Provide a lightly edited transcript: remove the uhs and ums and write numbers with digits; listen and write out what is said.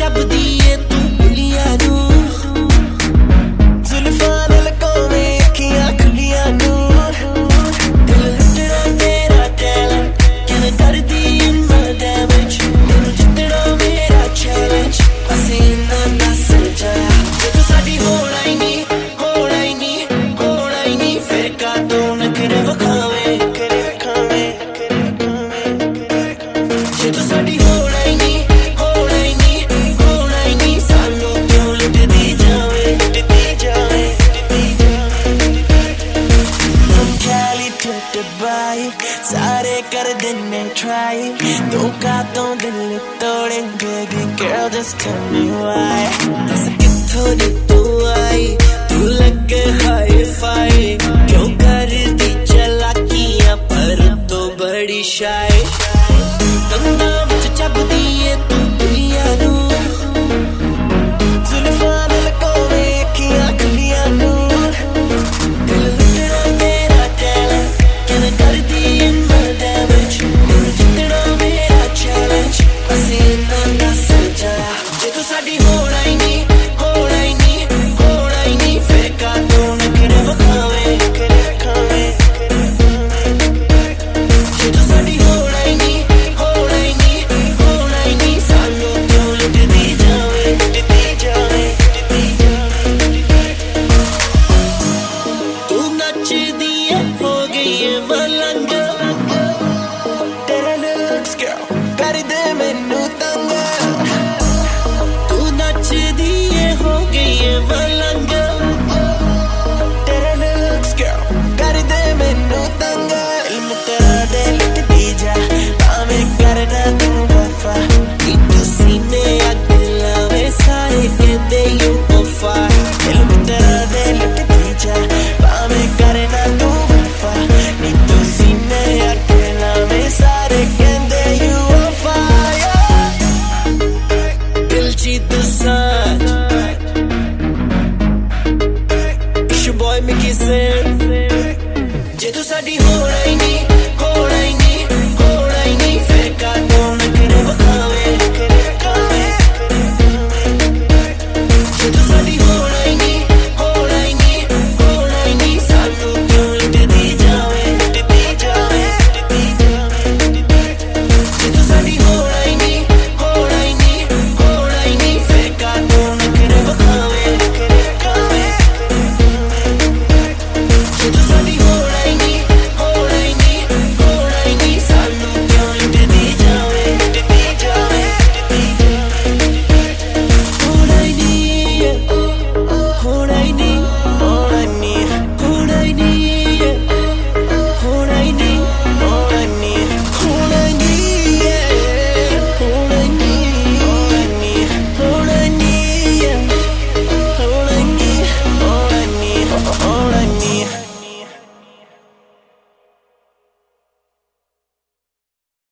जपदी है तू बुलिया नू जुल्फां ने लकोवे अखियां खुलियां नू दिल लुटना तेरा टैलेंट कहना करदी इन्ना डैमेज तेनू जितना मेरा चैलेंज असी इन्ना दस जाया जे तू साडी होना ही नहीं फिर का तू नखरे वखावे जे तू साडी होना ही नहीं सानू क्यों लुटदी जावे From Cali to Dubai सारे कर देने try धोखा तो दिल तोड़े baby girl just tell me why दस कित्थों